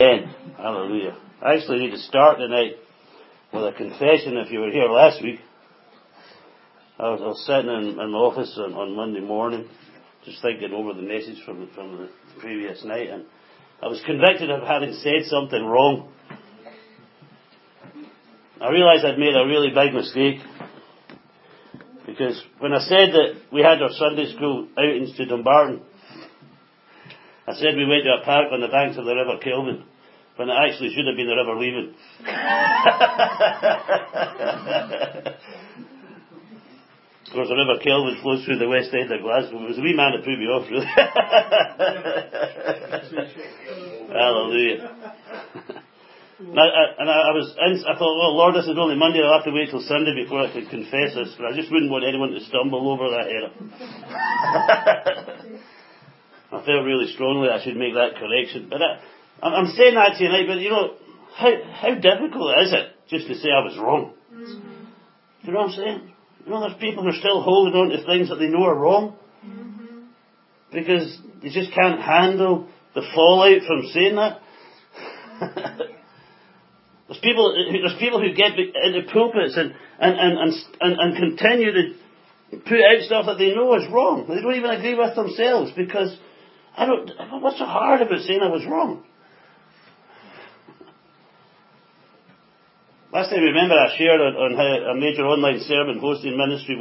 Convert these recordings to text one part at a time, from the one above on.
Amen. Hallelujah. I actually need to start tonight with a confession. If you were here last week, I was sitting in my office on Monday morning, just thinking over the message from the previous night, and I was convicted of having said something wrong. I realised I'd made a really big mistake, because when I said that we had our Sunday school outings to Dumbarton, I said we went to a park on the banks of the River Kelvin, when it actually should have been the River Leven. Of course, the River Kelvin flows through the west end of Glasgow. It was a wee man that threw me off, really. Hallelujah. I thought, oh Lord, this is only Monday, I'll have to wait till Sunday before I can confess this, but I just wouldn't want anyone to stumble over that error. I felt really strongly I should make that correction. But I'm saying that to you tonight, but you know, how difficult is it just to say I was wrong? Mm-hmm. Do you know what I'm saying? You know, there's people who are still holding on to things that they know are wrong, mm-hmm, because they just can't handle the fallout from saying that. There's people who get into pulpits and continue to put out stuff that they know is wrong. They don't even agree with themselves, because what's so hard about saying I was wrong? Last time, remember, I shared on how a major online sermon hosting ministry,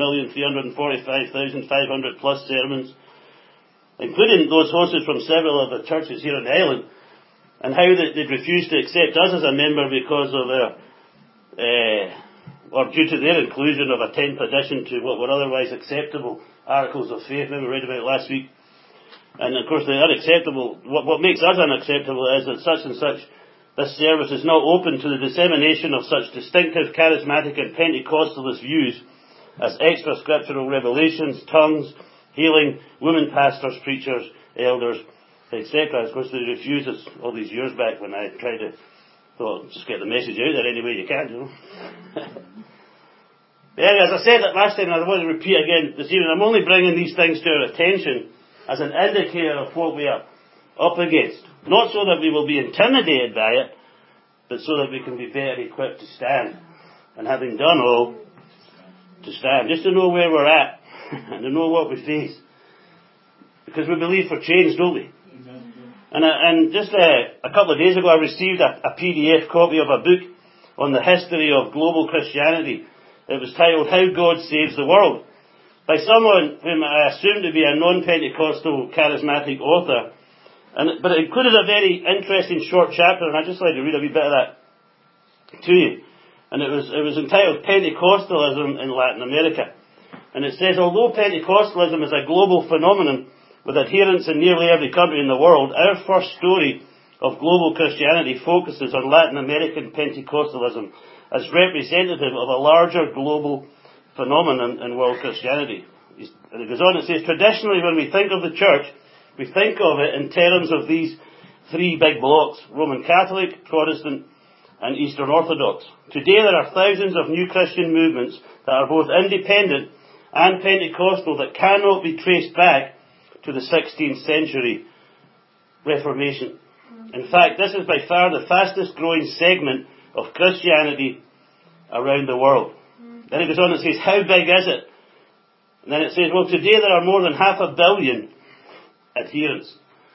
1,345,500 plus sermons, including those hosted from several of the churches here in Ireland, and how they'd refused to accept us as a member because of their, or due to their inclusion of a 10th addition to what were otherwise acceptable articles of faith. Maybe we read about it last week. And of course, the unacceptable, what makes us unacceptable is that such and such, this service is not open to the dissemination of such distinctive, charismatic and Pentecostalist views as extra scriptural revelations, tongues, healing, women pastors, preachers, elders, etc. Of course, they refused us all these years back when I tried to, just get the message out there any way you can, you know. But anyway, as I said that last time, and I want to repeat again this evening, I'm only bringing these things to our attention as an indicator of what we are up against. Not so that we will be intimidated by it, but so that we can be better equipped to stand. And having done all, to stand. Just to know where we're at, and to know what we face. Because we believe for change, don't we? And just a couple of days ago, I received a PDF copy of a book on the history of global Christianity. It was titled How God Saves the World, by someone whom I assume to be a non-Pentecostal charismatic author. But it included a very interesting short chapter, and I'd just like to read a wee bit of that to you. And it was entitled Pentecostalism in Latin America. And it says, although Pentecostalism is a global phenomenon with adherents in nearly every country in the world, our first story of global Christianity focuses on Latin American Pentecostalism as representative of a larger global phenomenon in world Christianity. And it goes on, it says, traditionally when we think of the church, we think of it in terms of these three big blocks: Roman Catholic, Protestant, and Eastern Orthodox. Today there are thousands of new Christian movements that are both independent and Pentecostal that cannot be traced back to the 16th century Reformation. In fact, this is by far the fastest growing segment of Christianity around the world. Then it goes on and says, how big is it? And then it says, well, today there are more than 500 million adherents.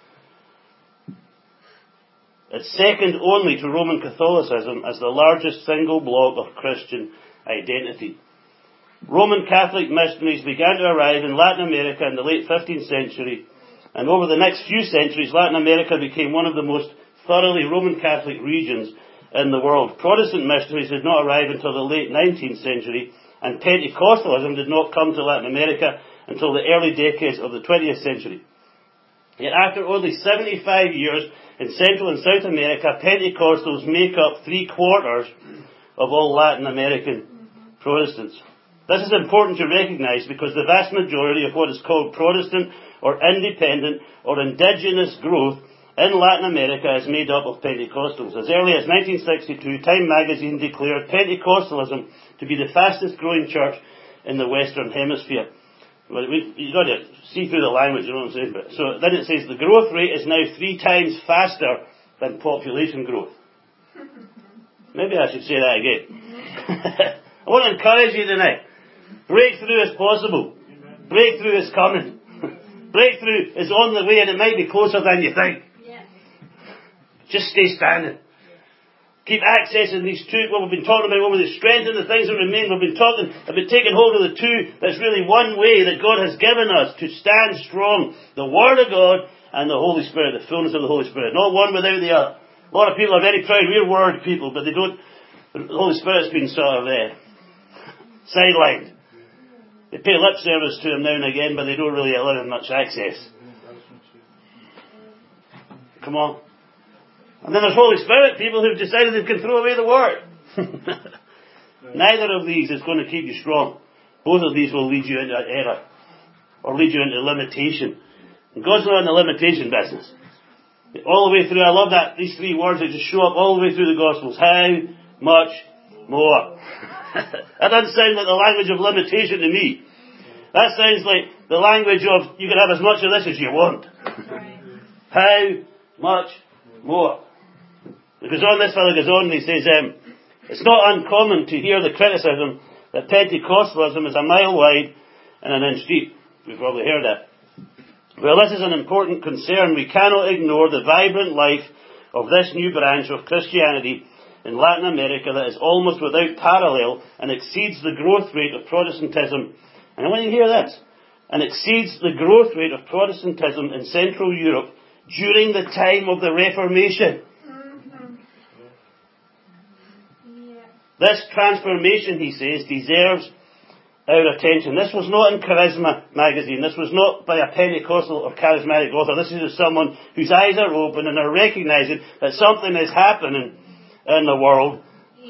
It's second only to Roman Catholicism as the largest single block of Christian identity. Roman Catholic missionaries began to arrive in Latin America in the late 15th century, and over the next few centuries, Latin America became one of the most thoroughly Roman Catholic regions in the world. Protestant missionaries did not arrive until the late 19th century, and Pentecostalism did not come to Latin America until the early decades of the 20th century. Yet after only 75 years in Central and South America, Pentecostals make up 3/4 of all Latin American Protestants. This is important to recognize because the vast majority of what is called Protestant or independent or indigenous growth in Latin America is made up of Pentecostals. As early as 1962, Time magazine declared Pentecostalism to be the fastest growing church in the Western Hemisphere. Well, you've got to see through the language, you know what I'm saying? So then it says the growth rate is now 3 times faster than population growth. Maybe I should say that again. I want to encourage you tonight. Breakthrough is possible. Breakthrough is coming. Breakthrough is on the way, and it might be closer than you think. Just stay standing. Keep accessing these two, what we've been talking about, over the strength and the things that remain. We've been taking hold of the two. That's really one way that God has given us to stand strong. The Word of God and the Holy Spirit, the fullness of the Holy Spirit. Not one without the other. A lot of people are very proud. We're Word people, but they don't. The Holy Spirit's been sort of sidelined. They pay lip service to Him now and again, but they don't really allow Him much access. Come on. And then there's Holy Spirit people who've decided they can throw away the Word. Neither of these is going to keep you strong. Both of these will lead you into error. Or lead you into limitation. And God's not in the limitation business. All the way through, I love that, these three words that just show up all the way through the Gospels. How much more? That doesn't sound like the language of limitation to me. That sounds like the language of, you can have as much of this as you want. How much more? This fellow goes on and he says, it's not uncommon to hear the criticism that Pentecostalism is a mile wide and an inch deep. We've probably heard that. Well, this is an important concern. We cannot ignore the vibrant life of this new branch of Christianity in Latin America that is almost without parallel and exceeds the growth rate of Protestantism. And I want you to hear this. And exceeds the growth rate of Protestantism in Central Europe during the time of the Reformation. This transformation, he says, deserves our attention. This was not in Charisma magazine. This was not by a Pentecostal or charismatic author. This is somone whose eyes are open and are recognizing that something is happening in the world.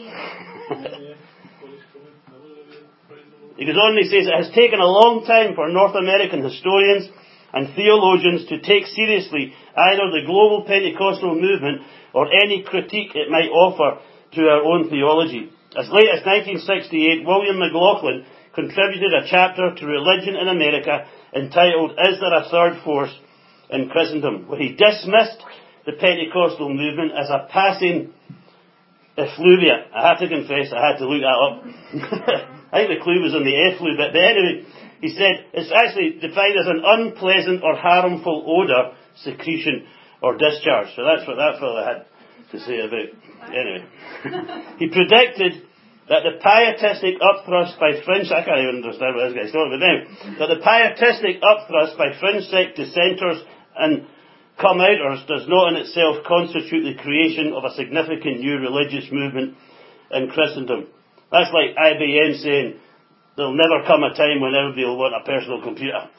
He goes on and he says, it has taken a long time for North American historians and theologians to take seriously either the global Pentecostal movement or any critique it might offer to our own theology. As late as 1968, William McLaughlin contributed a chapter to Religion in America entitled, Is There a Third Force in Christendom? Where he dismissed the Pentecostal movement as a passing effluvia. I have to confess, I had to look that up. I think the clue was on the efflu bit. But anyway, he said, it's actually defined as an unpleasant or harmful odour, secretion or discharge. So that's what that fellow had to say about. Anyway. He predicted that the pietistic upthrust by fringe, I can't even understand what this guy's talking about now, that the pietistic upthrust by fringe sect dissenters and come-outers does not in itself constitute the creation of a significant new religious movement in Christendom. That's like IBM saying, there'll never come a time when everybody will want a personal computer.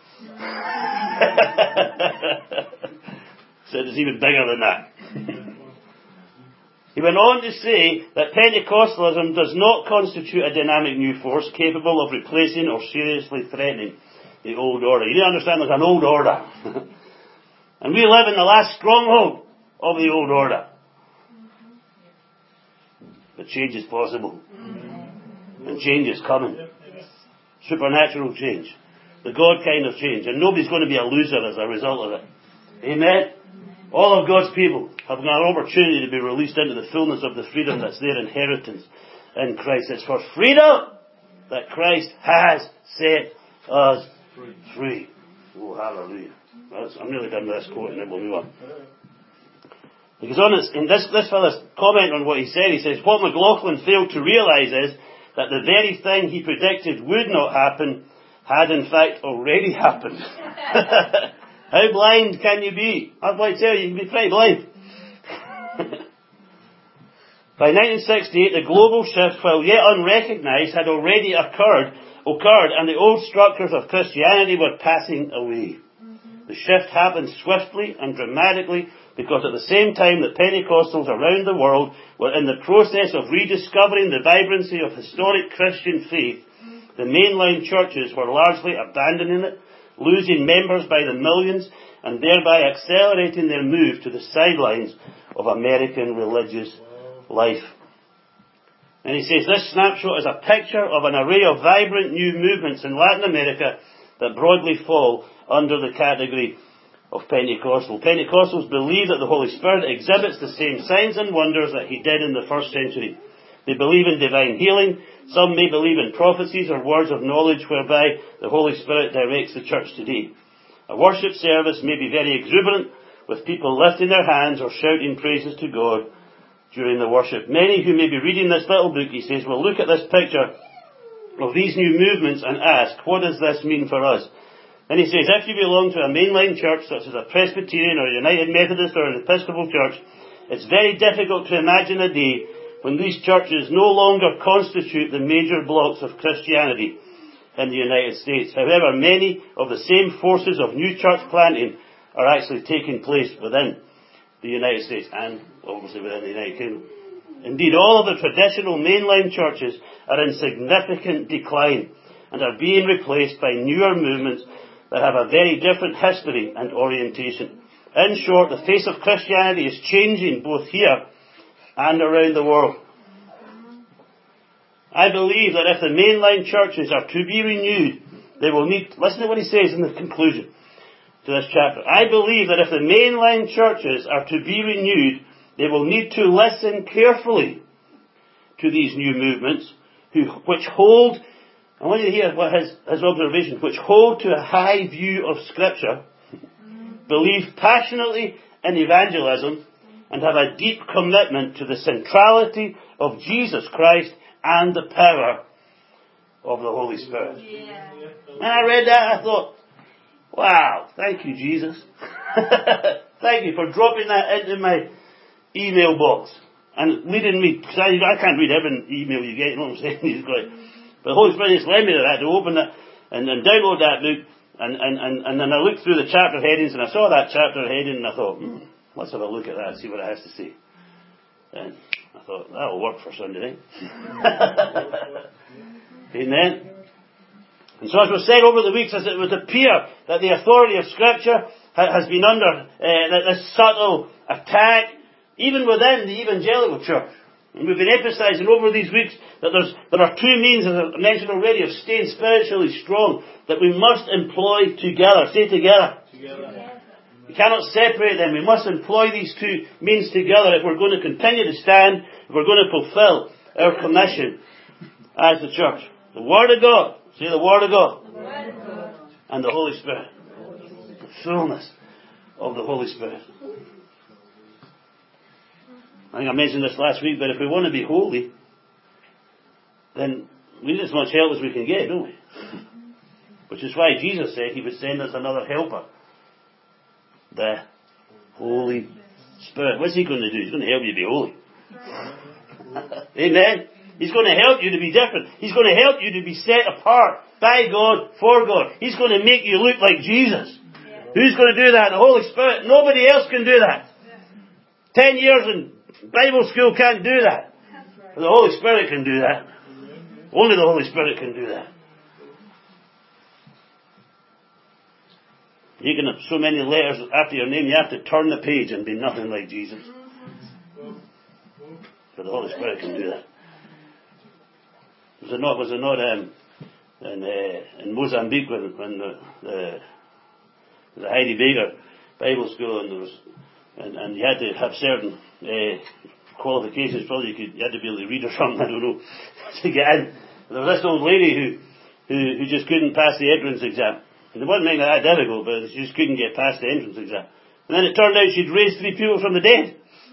So it's even bigger than that. He went on to say that Pentecostalism does not constitute a dynamic new force capable of replacing or seriously threatening the old order. You need to understand there's an old order. And we live in the last stronghold of the old order. But change is possible. And change is coming. Supernatural change. The God kind of change. And nobody's going to be a loser as a result of it. Amen? All of God's people have got an opportunity to be released into the fullness of the freedom that's their inheritance in Christ. It's for freedom that Christ has set us free. Oh, hallelujah. I'm nearly done with this quote and then we'll move on. Because on this fellow's comment on what he said, he says, what McLaughlin failed to realise is that the very thing he predicted would not happen had in fact already happened. How blind can you be? I'd like to tell you, you can be pretty blind. By 1968, the global shift, while yet unrecognised, had already occurred, and the old structures of Christianity were passing away. The shift happened swiftly and dramatically because at the same time that Pentecostals around the world were in the process of rediscovering the vibrancy of historic Christian faith, the mainline churches were largely abandoning it, losing members by the millions, and thereby accelerating their move to the sidelines of American religious life. And he says this snapshot is a picture of an array of vibrant new movements in Latin America that broadly fall under the category of Pentecostal. Pentecostals believe that the Holy Spirit exhibits the same signs and wonders that he did in the first century. They believe in divine healing. Some may believe in prophecies or words of knowledge whereby the Holy Spirit directs the church today. A worship service may be very exuberant, with people lifting their hands or shouting praises to God during the worship. Many who may be reading this little book, he says, will look at this picture of these new movements and ask, what does this mean for us? And he says, if you belong to a mainline church, such as a Presbyterian or a United Methodist or an Episcopal church, it's very difficult to imagine a day when these churches no longer constitute the major blocks of Christianity in the United States. However, many of the same forces of new church planting are actually taking place within the United States and obviously within the United Kingdom. Indeed, all of the traditional mainline churches are in significant decline and are being replaced by newer movements that have a very different history and orientation. In short, the face of Christianity is changing both here and around the world. I believe that if the mainline churches are to be renewed, they will need, listen to what he says in the conclusion to this chapter. I believe that if the mainline churches are to be renewed, they will need to listen carefully to these new movements, which hold, I want you to hear what his observation, which hold to a high view of Scripture, believe passionately in evangelism, and have a deep commitment to the centrality of Jesus Christ and the power of the Holy Spirit. Yeah. When I read that, I thought, wow, thank you, Jesus. Thank you for dropping that into my email box and leading me, because I can't read every email you get, you know what I'm saying? But the Holy Spirit just led me to that, to open that and download that book, and then I looked through the chapter headings and I saw that chapter heading and I thought, let's have a look at that and see what it has to say. And I thought, that'll work for Sunday night. Amen. And so as was said over the weeks, as it would appear that the authority of Scripture has been under this subtle attack, even within the evangelical church. And we've been emphasizing over these weeks that there are two means, as I mentioned already, of staying spiritually strong that we must employ together. Say together. Together. We cannot separate them. We must employ these two means together if we're going to continue to stand, if we're going to fulfill our commission as the church. The Word of God. Say the Word of God. The Word of God. And the Holy Spirit. The fullness of the Holy Spirit. I think I mentioned this last week, but if we want to be holy, then we need as much help as we can get, don't we? Which is why Jesus said he would send us another helper. The Holy Spirit. What's he going to do? He's going to help you be holy. Amen. He's going to help you to be different. He's going to help you to be set apart by God, for God. He's going to make you look like Jesus. Who's going to do that? The Holy Spirit. Nobody else can do that. 10 years in Bible school can't do that. But the Holy Spirit can do that. Only the Holy Spirit can do that. You can have so many letters after your name, you have to turn the page and be nothing like Jesus. But the Holy Spirit can do that. Was it not in Mozambique when the Heidi Baker Bible School, and there was, and you had to have certain qualifications. Probably you had to be able to read or something, I don't know, to get in. There was this old lady who just couldn't pass the entrance exam. And it wasn't making it that difficult, but she just couldn't get past the entrance exam. And then it turned out she'd raised 3 people from the dead.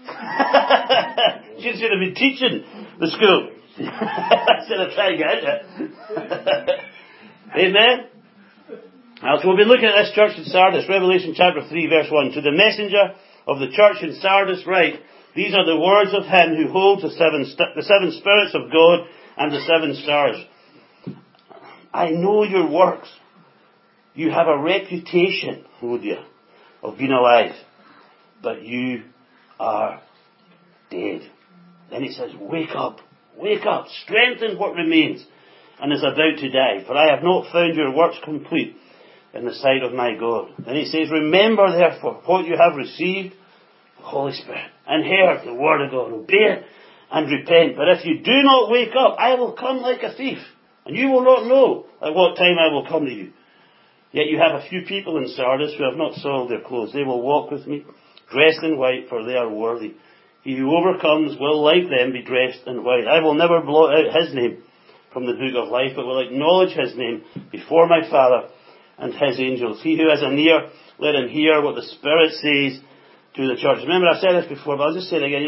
She should have been teaching the school instead of trying to get into it. Amen. Now, so we'll be looking at this church in Sardis, Revelation chapter 3, verse 1. To the messenger of the church in Sardis write, these are the words of him who holds the seven spirits of God and the 7 stars. I know your works. You have a reputation, oh dear, of being alive, but you are dead. Then he says, wake up, strengthen what remains and is about to die, for I have not found your works complete in the sight of my God. Then he says, remember therefore what you have received, the Holy Spirit, and heard the word of God, obey it and repent. But if you do not wake up, I will come like a thief, and you will not know at what time I will come to you. Yet you have a few people in Sardis who have not soiled their clothes. They will walk with me, dressed in white, for they are worthy. He who overcomes will, like them, be dressed in white. I will never blot out his name from the book of life, but will acknowledge his name before my Father and his angels. He who has an ear, let him hear what the Spirit says to the church. Remember, I said this before, but I'll just say it again.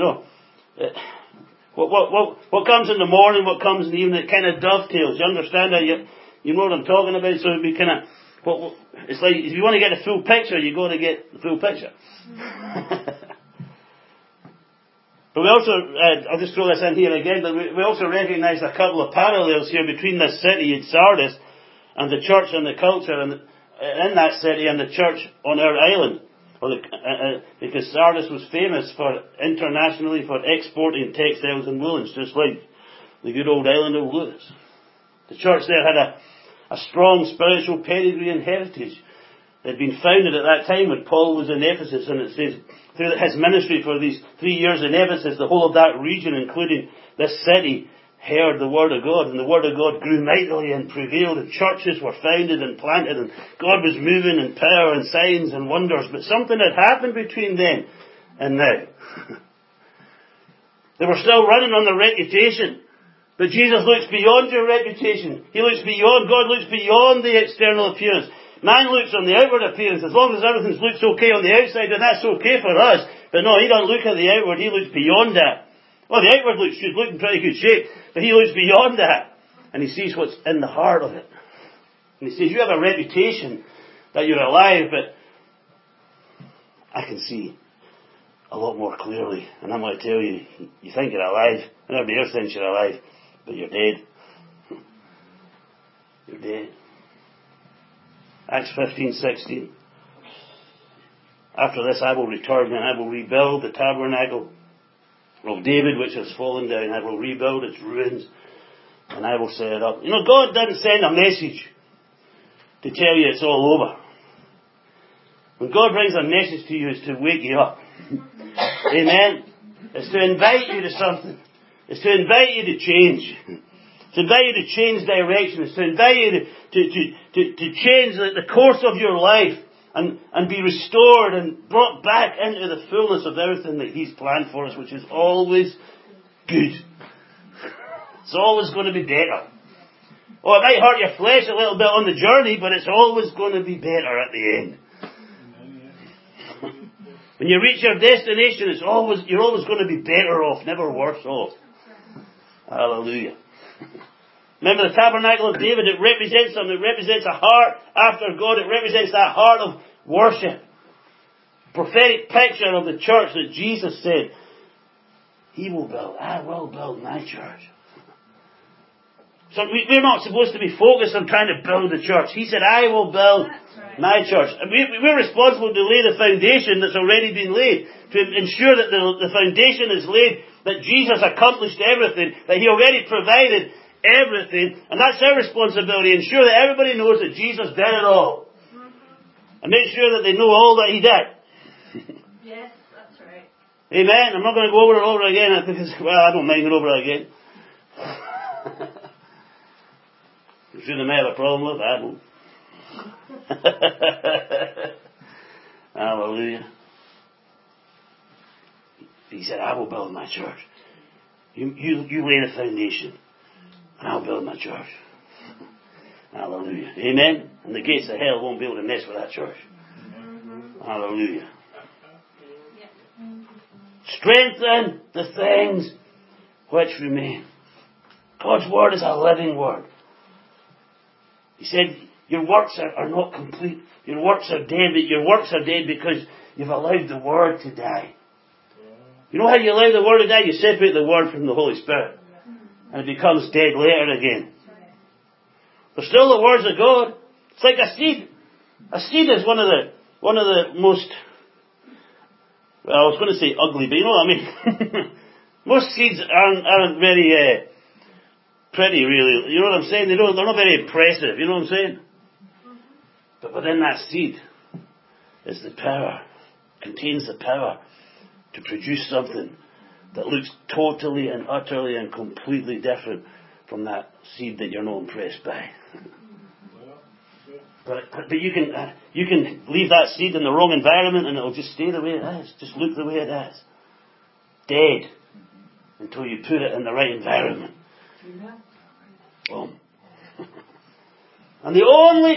What comes in the morning, what comes in the evening, it kind of dovetails. You understand that? You know what I'm talking about? So we kind of, it's like, if you want to get a full picture, you got to get the full picture. But we also, I'll just throw this in here again, but we also recognise a couple of parallels here between this city in Sardis and the church and the culture in that city and the church on our island. Because Sardis was famous internationally for exporting textiles and woolens, just like the good old island of Lewis. The church there had a strong spiritual pedigree and heritage. It had been founded at that time when Paul was in Ephesus, and it says through his ministry for these 3 years in Ephesus, the whole of that region, including this city, heard the Word of God, and the Word of God grew mightily and prevailed, and churches were founded and planted, and God was moving in power and signs and wonders. But something had happened between then and now. They were still running on their reputation. But Jesus looks beyond your reputation. He looks beyond, God looks beyond the external appearance. Man looks on the outward appearance. As long as everything looks okay on the outside, then that's okay for us. But no, he doesn't look at the outward, he looks beyond that. Well, the outward should look in pretty good shape, but he looks beyond that. And he sees what's in the heart of it. And he says, you have a reputation that you're alive, but I can see a lot more clearly. And I'm going to tell you, you think you're alive, and everybody else thinks you're alive, but you're dead. You're dead. Acts 15:16. After this I will return and I will rebuild the tabernacle of David which has fallen down. I will rebuild its ruins and I will set it up. You know, God doesn't send a message to tell you it's all over. When God brings a message to you, it's to wake you up. Amen. It's to invite you to something. It's to invite you to change. To invite you to change direction. It's to invite you to change the course of your life and be restored and brought back into the fullness of everything that He's planned for us, which is always good. It's always going to be better. Oh, it might hurt your flesh a little bit on the journey, but it's always going to be better at the end. When you reach your destination, you're always going to be better off, never worse off. Hallelujah. Remember the tabernacle of David, it represents something. It represents a heart after God. It represents that heart of worship. Prophetic picture of the church that Jesus said, I will build my church. So we're not supposed to be focused on trying to build the church. He said, I will build my church. And we're responsible to lay the foundation that's already been laid. To ensure that the foundation is laid, that Jesus accomplished everything, that He already provided everything. And that's our responsibility. Ensure that everybody knows that Jesus did it all. And make sure that they know all that He did. Yes, that's right. Amen. I'm not going to go over it over again because, I don't mind it over again. I'm sure they may have a problem with that. Hallelujah. He said, I will build my church. You lay the foundation, and I'll build my church. Hallelujah. Amen. And the gates of hell won't be able to mess with that church. Hallelujah. Strengthen the things which remain. God's word is a living word. He said, your works are not complete. Your works are dead, but your works are dead because you've allowed the word to die. You know how you allow the word to die? You separate the word from the Holy Spirit. And it becomes dead later again. But still the words of God. It's like a seed. A seed is one of the most, I was going to say ugly, but you know what I mean. Most seeds aren't very pretty, really. You know what I'm saying? They're not very impressive. You know what I'm saying? But within that seed is the power. Contains the power to produce something that looks totally and utterly and completely different from that seed that you're not impressed by. But you can leave that seed in the wrong environment and it'll just stay the way it is. Just look the way it is. Dead. Until you put it in the right environment. Boom. And the only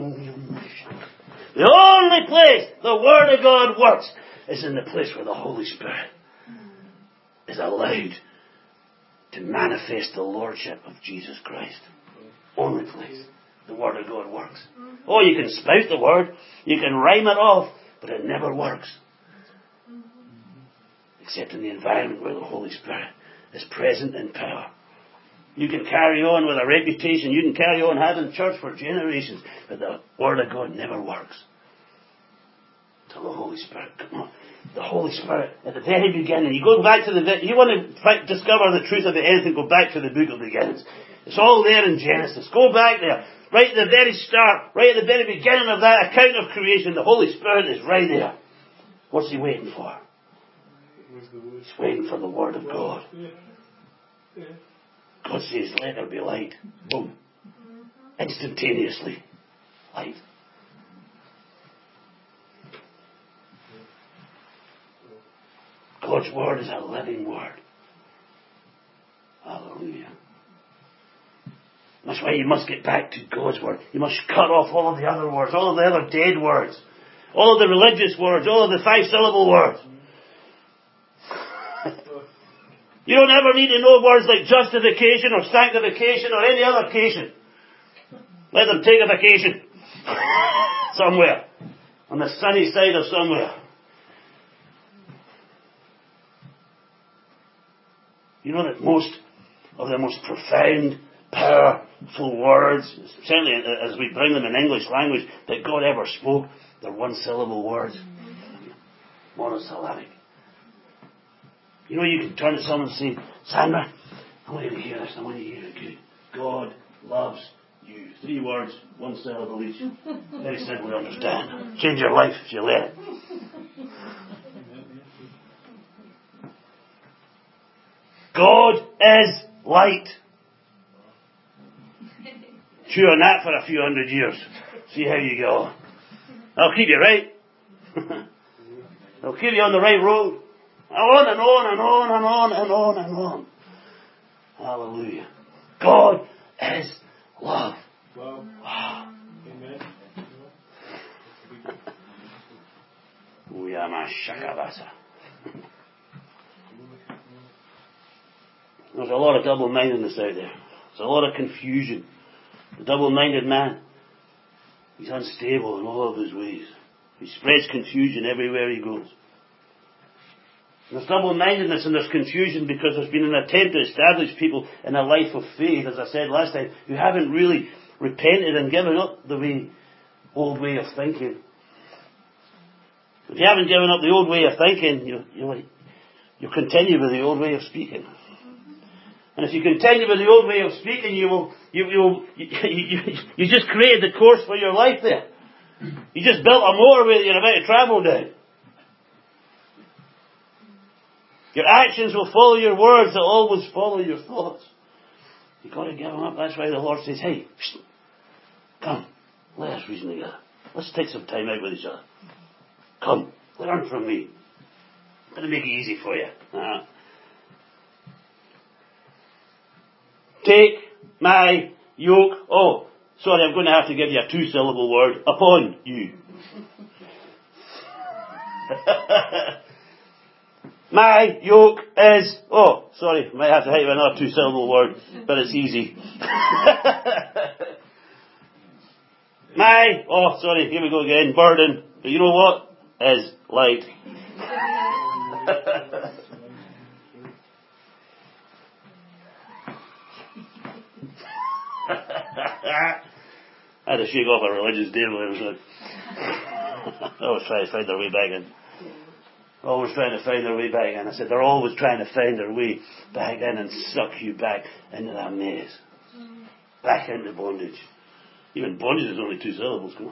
place the Word of God works is in the place where the Holy Spirit is allowed to manifest the Lordship of Jesus Christ. Only place the Word of God works. Oh, you can spout the Word, you can rhyme it off, but it never works. Except in the environment where the Holy Spirit is present in power. You can carry on with a reputation, you can carry on having church for generations, but the Word of God never works. Till the Holy Spirit, come on. The Holy Spirit, at the very beginning, you go back to you want to discover the truth of anything, go back to the book of beginnings. It's all there in Genesis. Go back there. Right at the very start, right at the very beginning of that account of creation, the Holy Spirit is right there. What's He waiting for? He's waiting for the Word of God. God says, let there be light. Boom. Instantaneously. Light. God's Word is a living Word. Hallelujah. That's why you must get back to God's Word. You must cut off all of the other words, all of the other dead words, all of the religious words, all of the 5-syllable words. You don't ever need to know words like justification or sanctification or any other cation. Let them take a vacation. Somewhere. On the sunny side of somewhere. You know that most of the most profound, powerful words, certainly as we bring them in English language, that God ever spoke, they're 1-syllable words. Monosyllabic. You know, you can turn to someone and say, Sandra, I want you to hear this. I want you to hear it good. God loves you. 3 words, 1 syllable each. Very simple to understand. Change your life if you let it. God is light. Chew on that for a few hundred years. See how you go. I'll keep you right. I'll keep you on the right road. On and on and on and on and on and on. Hallelujah. God is love. Wow. Amen. There's a lot of double-mindedness out there. There's a lot of confusion. The double-minded man, he's unstable in all of his ways. He spreads confusion everywhere he goes. There's double-mindedness and there's confusion because there's been an attempt to establish people in a life of faith, as I said last time, who haven't really repented and given up the old way of thinking. If you haven't given up the old way of thinking, you'll continue with the old way of speaking. And if you continue with the old way of speaking, you just created the course for your life there. You just built a motorway that you're about to travel down. Your actions will follow your words. They'll always follow your thoughts. You've got to give them up. That's why the Lord says, hey, come, let us reason together. Let's take some time out with each other. Come, learn from me. I'm going to make it easy for you. Take my yoke. Oh, sorry, I'm going to have to give you a 2-syllable word. Upon you. My yoke is... Oh, sorry, might have to hit you with another 2-syllable word, but it's easy. Here we go again. Burden. But you know what? Is light. I had to shake off a religious devil. It was like, always trying to find their way back in. Always trying to find their way back in. I said, they're always trying to find their way back in and suck you back into that maze. Back into bondage. Even bondage is only 2 syllables. Come on.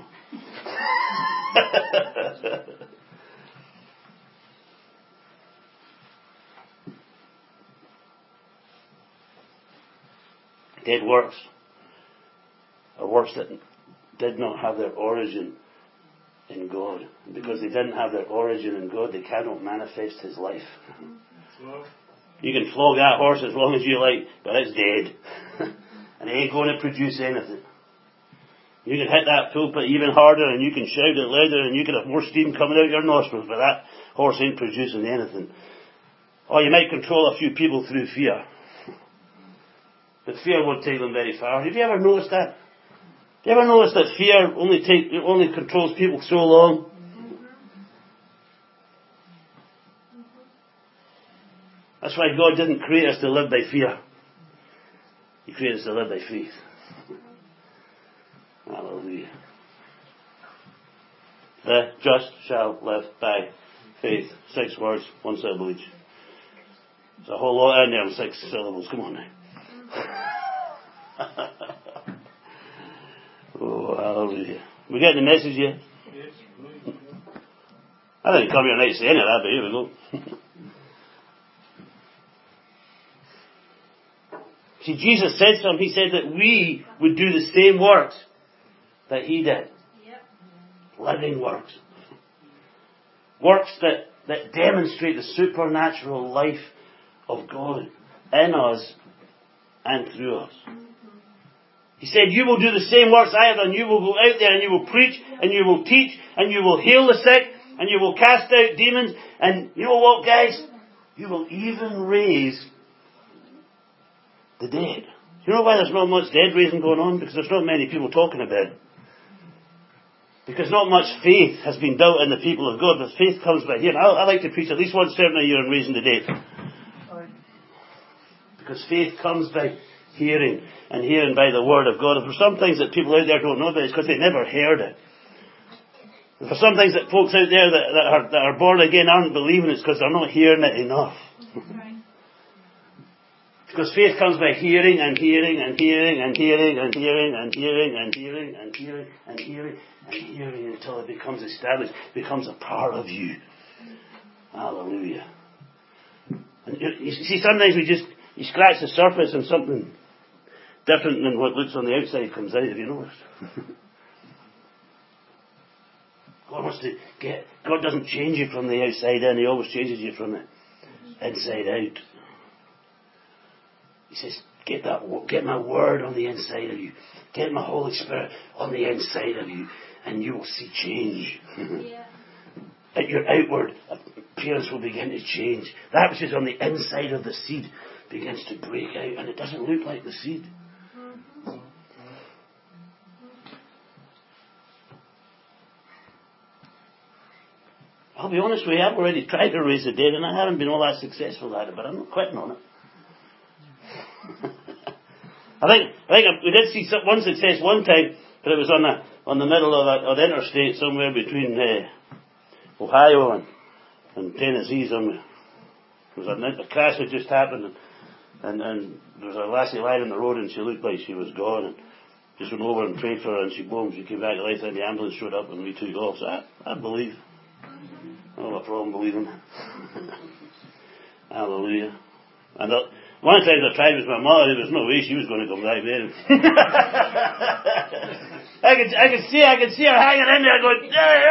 Dead works are works that did not have their origin in God. And because they didn't have their origin in God, they cannot manifest His life. You can flog that horse as long as you like, but it's dead. And it ain't going to produce anything. You can hit that pulpit even harder, and you can shout it louder, and you can have more steam coming out your nostrils, but that horse ain't producing anything. Or you might control a few people through fear. But fear won't take them very far. Have you ever noticed that? Have you ever noticed that fear only controls people so long? That's why God didn't create us to live by fear. He created us to live by faith. Hallelujah. The just shall live by faith. 6 words, 1 syllable each. There's a whole lot in there in 6 syllables. Come on now. Oh, hallelujah. We getting the message yet? Yes. I didn't come here tonight to say any of that, but here we go. See, Jesus said something. He said that we would do the same works that He did. Yep. Living works. Works that demonstrate the supernatural life of God in us and through us. He said, you will do the same works I have done. You will go out there and you will preach and you will teach and you will heal the sick and you will cast out demons. And you know what, guys? You will even raise the dead. You know why there's not much dead raising going on? Because there's not many people talking about it. Because not much faith has been built in the people of God. But faith comes by hearing. I like to preach at least one sermon a year on raising the dead. Because faith comes by hearing, and hearing by the Word of God. And for some things that people out there don't know about, it's because they never heard it. And for some things that folks out there that are born again aren't believing, it's because they're not hearing it enough. Because faith comes by hearing and hearing and hearing and hearing and hearing and hearing and hearing and hearing and hearing and hearing until it becomes established, becomes a part of you. Hallelujah. And you see, sometimes you scratch the surface and something different than what looks on the outside comes out, have you noticed? God doesn't change you from the outside in, He always changes you from the inside out. He says, get my Word on the inside of you. Get my Holy Spirit on the inside of you, and you will see change. At your outward appearance will begin to change. That which is on the inside of the seed begins to break out, and it doesn't look like the seed. I'll be honest with you, I've already tried to raise the dead, and I haven't been all that successful at it, but I'm not quitting on it. I think we did see one success one time, but it was on the middle of the interstate somewhere between Ohio and Tennessee somewhere. A crash had just happened, and there was a lassie lying on the road, and she looked like she was gone, and just went over and prayed for her, and she came back to life, and the ambulance showed up, and we took off. So I believe. I don't have a problem believing. Hallelujah. And one of the times I tried with my mother, there was no way she was going to come back there. I could see her hanging in there going,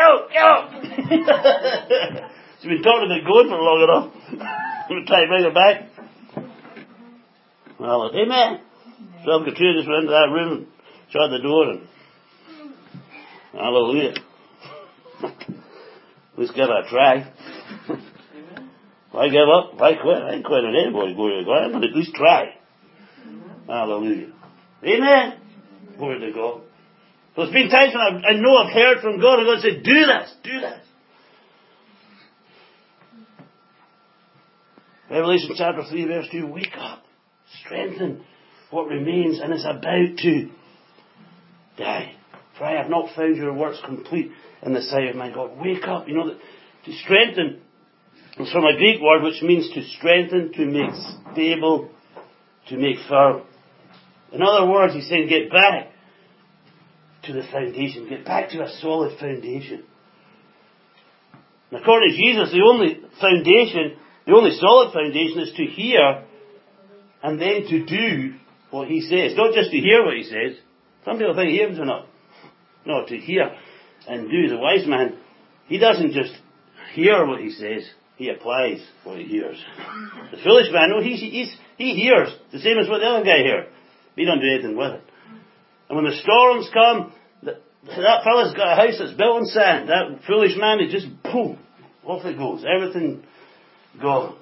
yo. She's been talking about going for long enough. We'll try to bring her back. Well, amen. So Katrina just went into that room and shut the door and hallelujah. Let's give it a try. Why give up? Why quit? I ain't quitting anybody going to God. I'm going to at least try. Hallelujah. Amen. Glory to God. So there's been times when I know I've heard from God and God said, do this. Revelation chapter 3 verse 2, wake up. Strengthen what remains and is about to die. For I have not found your works complete in the sight of my God. Wake up. You know, that to strengthen is from a Greek word which means to strengthen, to make stable, to make firm. In other words, he's saying get back to the foundation. Get back to a solid foundation. And according to Jesus, the only solid foundation is to hear and then to do what he says. Not just to hear what he says. Some people think hearing's enough. No, to hear and do. The wise man, he doesn't just hear what he says, he applies what he hears. The foolish man, no, he hears, the same as what the other guy heard. He don't do anything with it. And when the storms come, that fella's got a house that's built on sand. That foolish man, he just, boom, off it goes. Everything gone.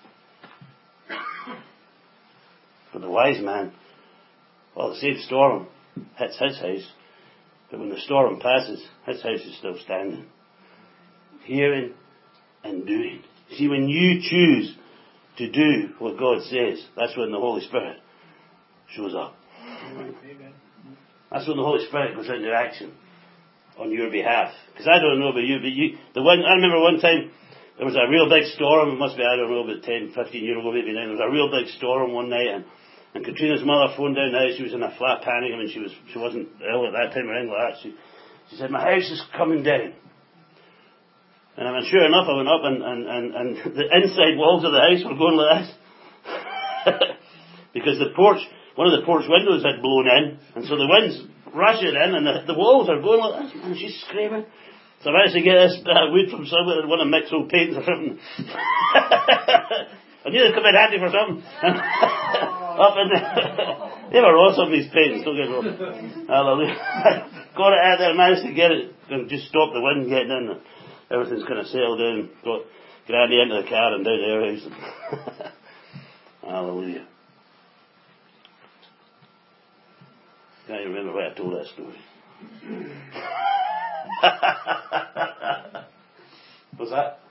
For the wise man, well, the same storm hits his house, but when the storm passes, his house is still standing. Hearing and doing. See, when you choose to do what God says, that's when the Holy Spirit shows up. Amen. That's when the Holy Spirit goes into action on your behalf. Because I don't know about you, but I remember one time, there was a real big storm. It must be, I don't know, about 10, 15 years ago, maybe now. There was a real big storm one night, and Katrina's mother phoned down the house. She was in a flat panic. I mean, she wasn't ill at that time or anything like that. She said, my house is coming down. And I mean, sure enough, I went up and the inside walls of the house were going like this. Because one of the porch windows had blown in, and so the wind's rushing in, and the walls are going like this. And she's screaming. So I managed to get this bit of wood from somewhere and one of mixed old paints or something. I knew they'd come in handy for something. Up in there. They were awesome, these paints, don't get me wrong. Hallelujah. Got it out there, managed to get it, and just stop the wind getting in. Everything's kind of sailed down. Got Granny into the car and down to their house. Hallelujah. Can't even remember where I told that story. What's that?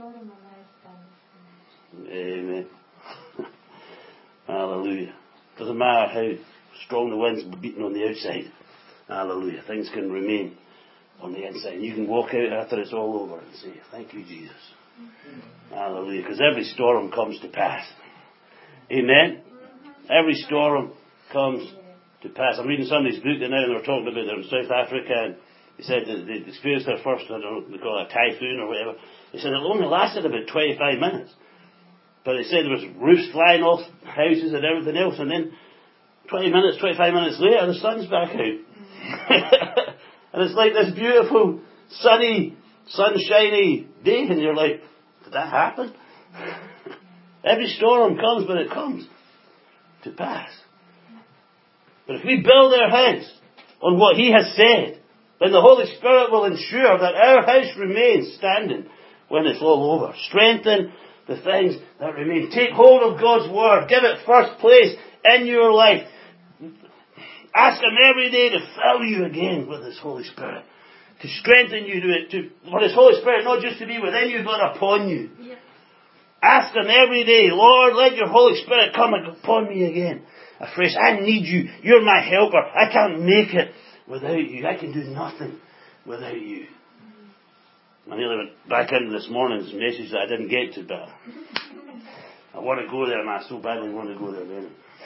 Amen. Hallelujah. Doesn't matter how strong the wind's beating on the outside. Hallelujah. Things can remain on the inside. And you can walk out after it's all over and say, thank you, Jesus. Hallelujah. Because every storm comes to pass. Amen. Every storm comes to pass. I'm reading somebody's book now, and they were talking about it in South Africa, and they said that they experienced their first, I don't know, they call it a typhoon or whatever. They said it only lasted about 25 minutes. But they said there was roofs flying off houses and everything else, and then 25 minutes later, the sun's back out. And it's like this beautiful, sunny, sunshiny day, and you're like, did that happen? Every storm comes, but it comes to pass. But if we build our house on what He has said, then the Holy Spirit will ensure that our house remains standing when it's all over. Strengthen the things that remain. Take hold of God's Word. Give it first place in your life. Ask Him every day to fill you again with His Holy Spirit. To strengthen you for His Holy Spirit not just to be within you, but upon you. Yeah. Ask Him every day, Lord, let your Holy Spirit come upon me again. Afresh, I need you. You're my helper. I can't make it without you. I can do nothing without you. I nearly went back into this morning's message that I didn't get to, but I want to go there, and I so badly want to go there then.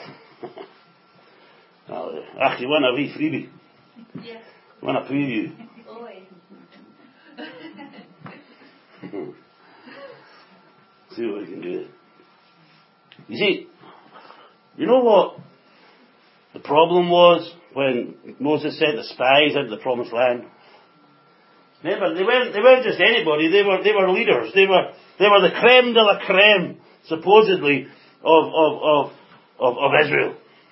Actually, want a wee freebie. Yes. Want a preview. See what we can do. You see, you know what the problem was when Moses sent the spies into the promised land? Remember, they weren't just anybody. They were leaders. They were the creme de la creme, supposedly, of Israel.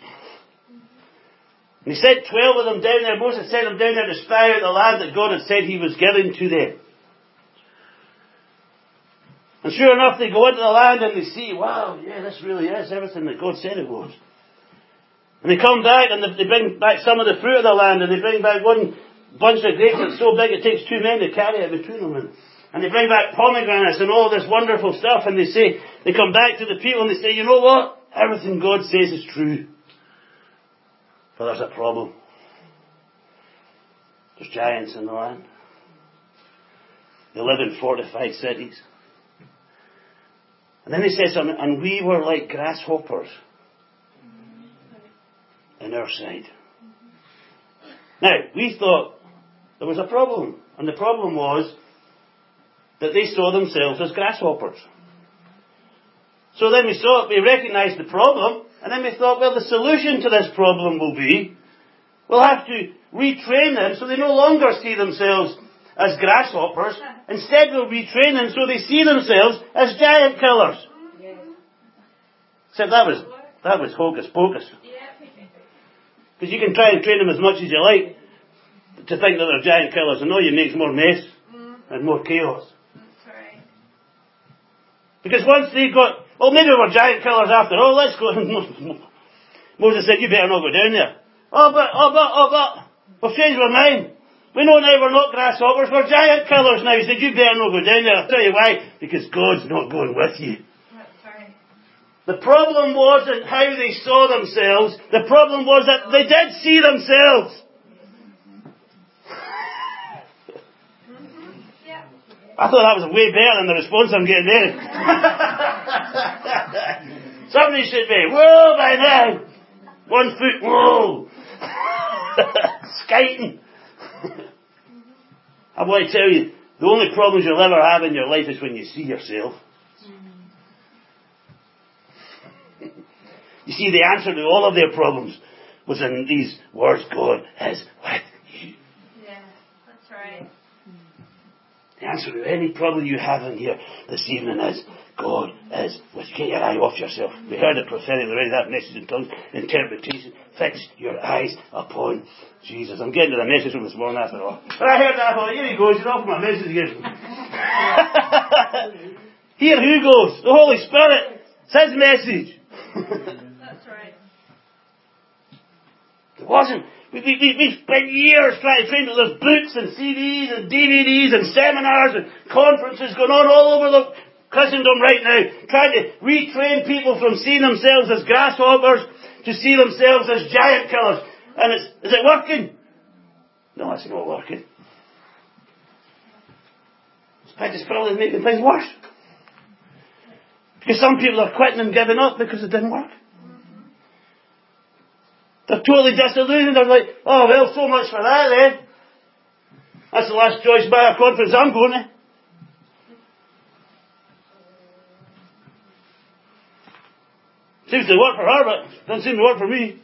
And He sent 12 of them down there. Moses sent them down there to spy out the land that God had said He was giving to them. And sure enough, they go into the land and they see, wow, yeah, this really is everything that God said it was. And they come back and they bring back some of the fruit of the land, and they bring back one bunch of grapes that's so big it takes 2 men to carry it between them. And they bring back pomegranates and all this wonderful stuff, and they come back to the people and they say, you know what? Everything God says is true. But there's a problem. There's giants in the land. They live in fortified cities. And then He says something, and we were like grasshoppers in our sight. Now, we thought there was a problem. And the problem was that they saw themselves as grasshoppers. So then we recognized the problem, and then we thought, well, the solution to this problem will be, we'll have to retrain them so they no longer see themselves as grasshoppers. Instead, we'll retrain them so they see themselves as giant killers. Except that was hocus pocus. Because you can try and train them as much as you like to think that they're giant killers, and all you make is more mess and more chaos. That's right. Because once they got, well, maybe we're giant killers after all, let's go. Moses said, you better not go down there. But, we've changed our mind. We know now we're not grasshoppers, we're giant killers now. He said, you better not go down there. I'll tell you why. Because God's not going with you. That's right. The problem wasn't how they saw themselves. The problem was that they did see themselves. I thought that was way better than the response I'm getting there. Somebody should be, whoa, by now. 1 foot, whoa. Skiting. I want to tell you, the only problems you'll ever have in your life is when you see yourself. You see, the answer to all of their problems was in these words, God is with you. Yeah, that's right. The answer to any problem you have in here this evening is, God is with you. Get your eye off yourself. We heard it prophetically already, that message in tongues, interpretation. Fix your eyes upon Jesus. I'm getting to the message from this morning after all. But I heard that, I thought, here he goes, he's off my message again. Here who goes? The Holy Spirit. It's his message. That's right. It wasn't. We spent years trying to train, there's books and CDs and DVDs and seminars and conferences going on all over the Christendom right now, trying to retrain people from seeing themselves as grasshoppers to see themselves as giant killers. And is it working? No, it's not working. In fact, it's probably making things worse. Because some people are quitting and giving up because it didn't work. They're totally disillusioned. They're like, oh, well, so much for that then. That's the last Joyce Meyer conference I'm going to. Seems to work for her, but doesn't seem to work for me.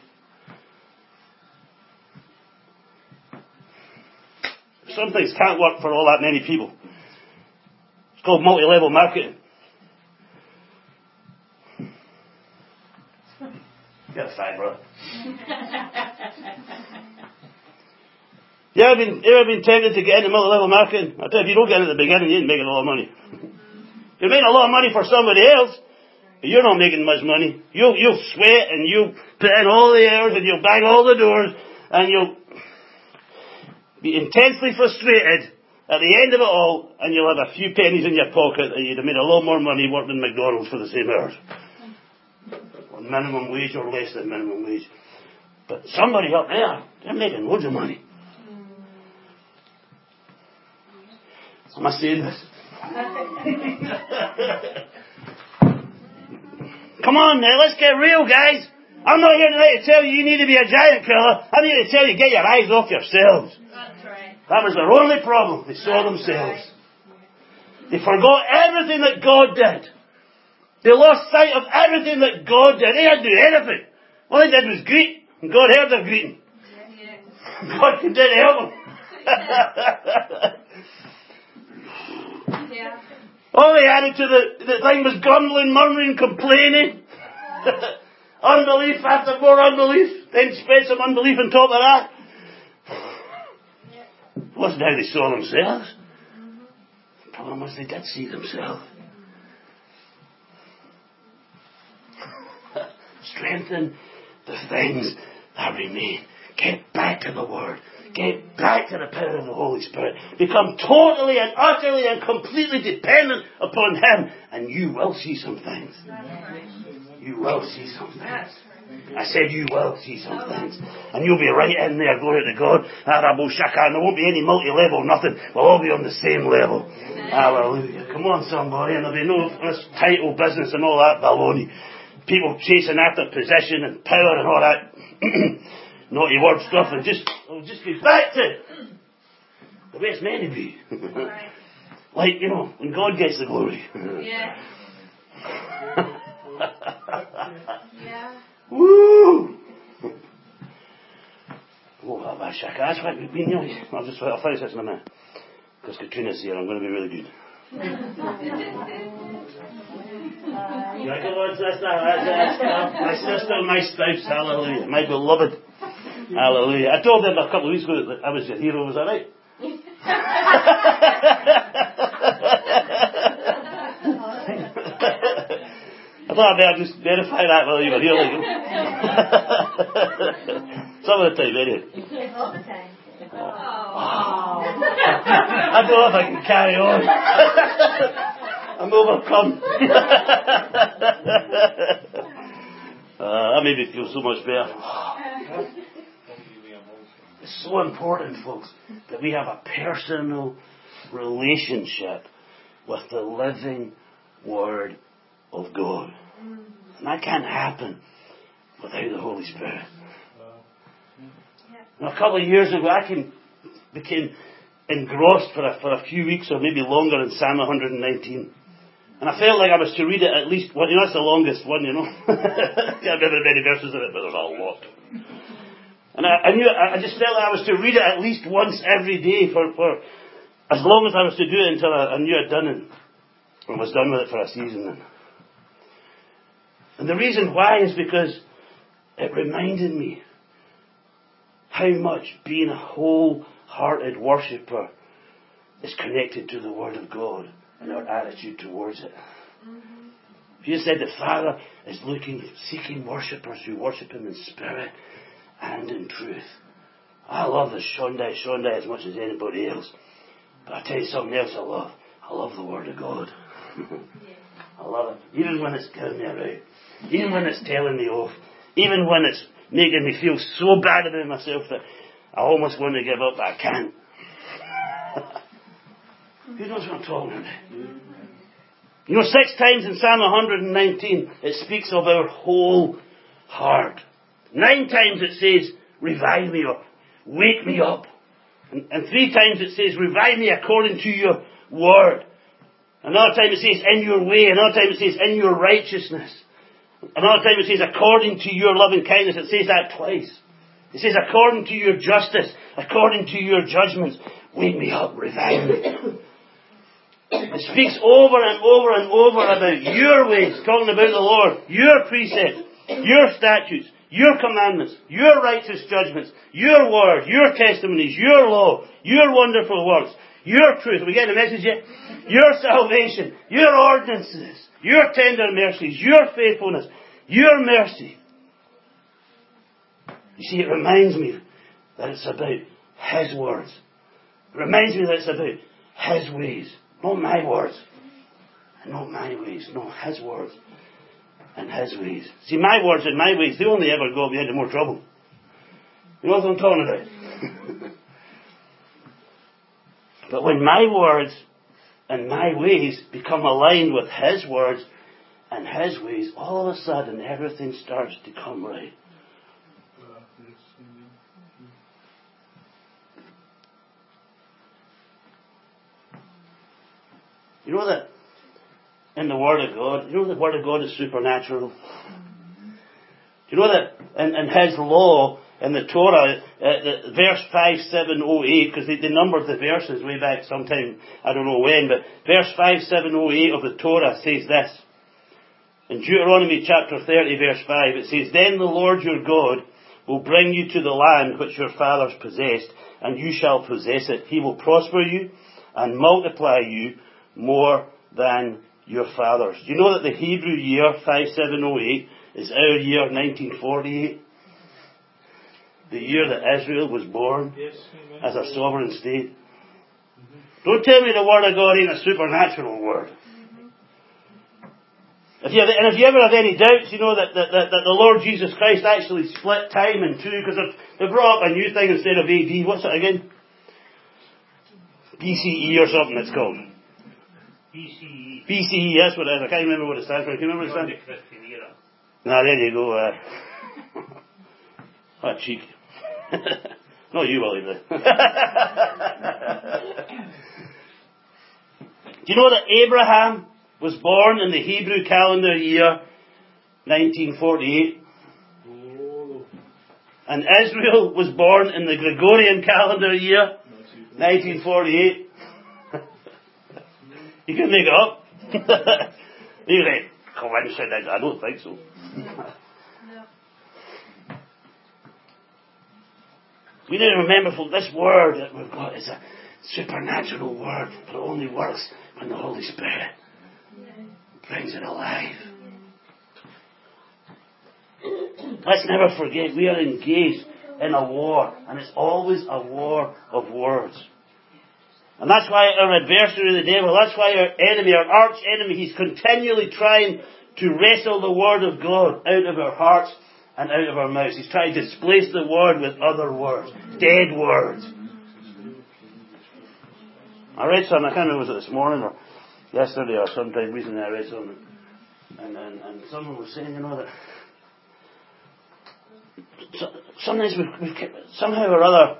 Some things can't work for all that many people. It's called multi-level marketing. Get aside, brother. You ever been tempted to get into multi-level marketing? I tell you, if you don't get in at the beginning, you ain't making a lot of money. You're making a lot of money for somebody else, but you're not making much money. You'll sweat and you'll put in all the hours and you'll bang all the doors and you'll be intensely frustrated at the end of it all, and you'll have a few pennies in your pocket and you'd have made a lot more money working in McDonald's for the same hours. Minimum wage or less than minimum wage. But somebody up there, they're making loads of money. Am I saying this? Come on now, let's get real, guys. I'm not here tonight to tell you need to be a giant killer. I'm here to tell you get your eyes off yourselves. That's right. That was their only problem. They saw themselves. They forgot everything that God did. They lost sight of everything that God did. They didn't do anything. All they did was greet. And God heard their greeting. Yeah. God didn't help them. Yeah. All they added to the thing was grumbling, murmuring, complaining. Unbelief after more unbelief. Then spread some unbelief on top of that. It wasn't how they saw themselves. The problem was they did see themselves. Strengthen the things that remain. Get back to the Word. Get back to the power of the Holy Spirit. Become totally and utterly and completely dependent upon Him, and you will see some things. You will see some things. I said you will see some things. And you'll be right in there, glory to God. And there won't be any multi-level, nothing. We'll all be on the same level. Hallelujah. Come on, somebody. And there'll be no this title business and all that baloney. People chasing after position and power and all that naughty word stuff, and just get back to the way it's meant to be. Right. Like, when God gets the glory. Yeah. Yeah. Woo! Oh, Shaka. That's why we've been, I'll finish this in a minute. Because Katrina's here, I'm going to be really good. Yeah, come on, sister. My sister, my spouse, hallelujah. My beloved, hallelujah. I told them a couple of weeks ago that I was your hero, was that right? I thought I'd just verify that while you were here. Some of the time, anyway. All the time. I don't know if I can carry on. I'm overcome. That made me feel so much better. It's so important, folks, that we have a personal relationship with the living Word of God. And that can't happen without the Holy Spirit. Now, a couple of years ago, I became engrossed for a few weeks or maybe longer in Psalm 119. And I felt like I was to read it at least, that's the longest one, you know. I can't remember many verses in it, but there's a lot. And I just felt like I was to read it at least once every day for as long as I was to do it until I knew I'd done it. And was done with it for a season. And the reason why is because it reminded me how much being a wholehearted worshipper is connected to the Word of God and our attitude towards it. Jesus said the Father is seeking worshippers who worship Him in spirit and in truth. I love the Shondai as much as anybody else. But I tell you something else I love. I love the Word of God. I love it. Even when it's killing me around. Even when it's telling me off. Even when it's making me feel so bad about myself that I almost want to give up, but I can't. Who knows what I'm talking about? You know, 6 times in Psalm 119 it speaks of our whole heart. 9 times it says, revive me or wake me up. And 3 times it says, revive me according to your word. Another time it says, in your way. Another time it says, in your righteousness. Another time it says, according to your loving kindness. It says that twice. It says, according to your justice, according to your judgments. Wake me up, revive me. It speaks over and over and over about your ways, talking about the Lord, your precepts, your statutes, your commandments, your righteous judgments, your word, your testimonies, your law, your wonderful works, your truth. Are we getting the message yet? Your salvation, your ordinances, your tender mercies, your faithfulness, your mercy. You see, it reminds me that it's about His words. It reminds me that it's about His ways. Not my words. And not my ways. No, His words. And His ways. See, my words and my ways, they only ever go me into more trouble. You know what I'm talking about? But when my words and my ways become aligned with His words and His ways, all of a sudden everything starts to come right. You know that in the Word of God, the Word of God is supernatural. You know that in His law, in the Torah, verse 5708, because they numbered the verses way back sometime, I don't know when, but verse 5708 of the Torah says this. In Deuteronomy chapter 30 verse 5, it says, Then the Lord your God will bring you to the land which your fathers possessed, and you shall possess it. He will prosper you and multiply you more than your fathers. Do you know that the Hebrew year 5708 is our year 1948? The year that Israel was born as a sovereign state. Don't tell me the Word of God ain't a supernatural word. If you ever have any doubts, you know that the Lord Jesus Christ actually split time in two, because they brought up a new thing instead of AD. What's it again? BCE or something it's called. BCE, that's what it is. I can't remember what it stands for. Can you remember what it stands for? Now, there you go. What cheek. No, you will either. Do you know that Abraham was born in the Hebrew calendar year 1948? And Israel was born in the Gregorian calendar year, 1948. You can make it up. You say, coincidence? I don't think so. We need to remember from this word that we've got is a supernatural word, but it only works when the Holy Spirit brings it alive. Let's never forget we are engaged in a war, and it's always a war of words. And that's why our adversary, the devil, that's why our enemy, our arch enemy, he's continually trying to wrestle the word of God out of our hearts and out of our mouths. He's trying to displace the word with other words, dead words. I read something, I can't remember was it this morning or yesterday or sometime recently I read something, and someone was saying, that sometimes we've somehow or other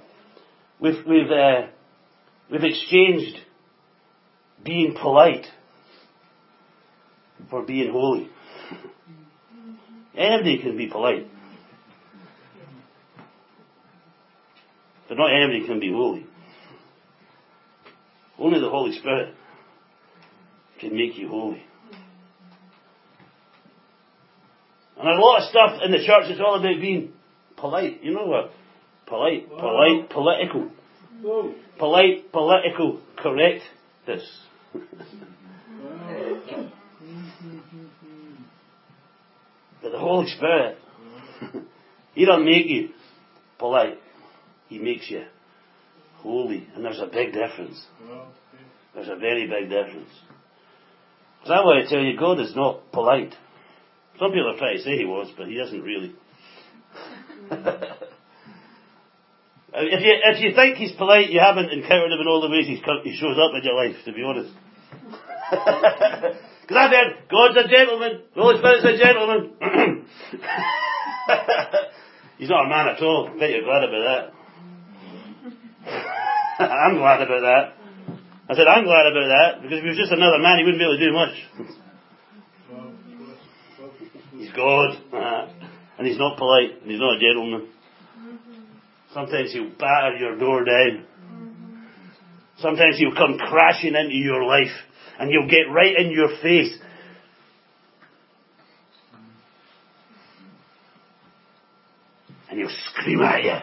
we've exchanged being polite for being holy. Anybody can be polite, but not anybody can be holy. Only the Holy Spirit can make you holy. And there's a lot of stuff in the church that's all about being polite. You know what? Polite, political. Polite, political correctness. But the Holy Spirit, He doesn't make you polite. He makes you holy. And there's a big difference. There's a very big difference. Because I want to tell you, God is not polite. Some people are trying to say He was, but He isn't really. If you think He's polite, you haven't encountered Him in all the ways He shows up in your life, to be honest. Because I've heard, God's a gentleman, the Holy Spirit's a gentleman. He's not a man at all. I bet you're glad about that. I'm glad about that. I said, I'm glad about that, because if he was just another man, he wouldn't be able to do much. He's God, and He's not polite, and He's not a gentleman. Sometimes He'll batter your door down. Sometimes He'll come crashing into your life, and He'll get right in your face. And He'll scream at you.